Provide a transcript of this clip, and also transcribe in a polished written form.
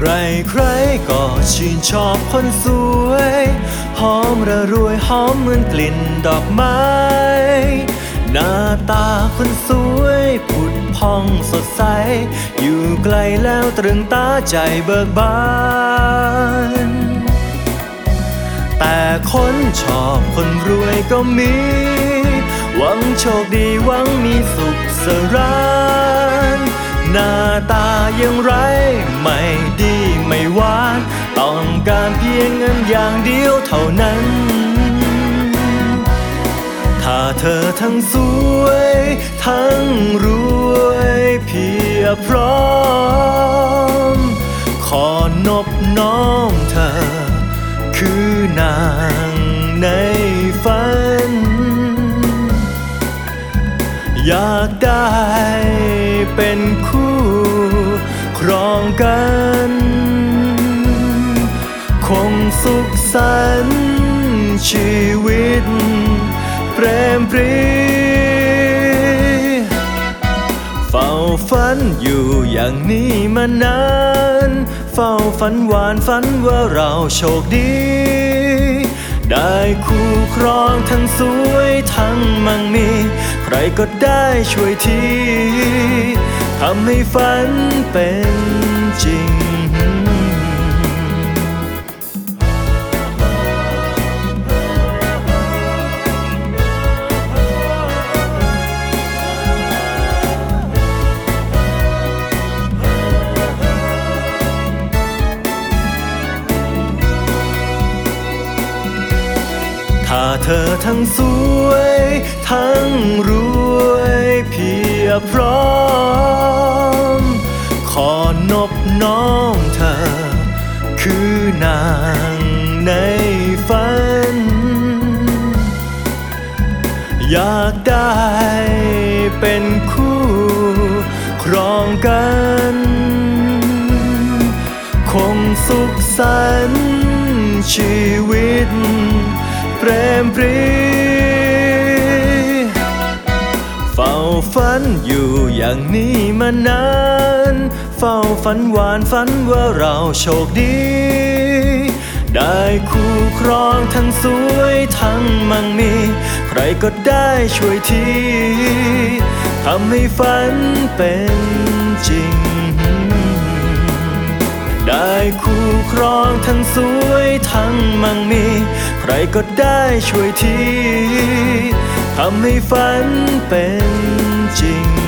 ใครๆก็ชื่นชอบคนสวยหอมระรวยหอมเหมือนกลิ่นดอกไม้หน้าตาคนสวยผุดพองสดใสอยู่ไกลแล้วตรึงตาใจเบิกบานแต่คนชอบคนรวยก็มีหวังโชคดีหวังมีสุขสรานหน้าตาอย่างไรไม่ดีไม่หวานต้องการเพียงเงินอย่างเดียวเท่านั้นถ้าเธอทั้งสวยทั้งรวยเพียบพร้อมขอนบน้อมเธอคือนางในฝันอยากได้เป็นคู่ครองกันคงสุขสันต์ชีวิตเปรมปรีเฝ้าฝันอยู่อย่างนี้มานานเฝ้าฝันหวานฝันว่าเราโชคดีได้คู่ครองทั้งสวยทั้งมั่งมีใครก็ได้ช่วยทีทำให้ฝันเป็นจริงถ้าเธอทั้งสวยทั้งรวยเพียบพร้อมขอนบน้อมเธอคือนางในฝันอยากได้เป็นคู่ครองกันคงสุขสันต์ชีวิตเปรมปรีเฝ้าฝันอยู่อย่างนี้มานานเฝ้าฝันหวานฝันว่าเราโชคดีได้คู่ครองทั้งสวยทั้งมั่งมีใครก็ได้ช่วยทีทำให้ฝันเป็นจริงได้คู่ครองทั้งสวยทั้งมั่งมีใครก็ได้ช่วยทีทำให้ฝันเป็นจริง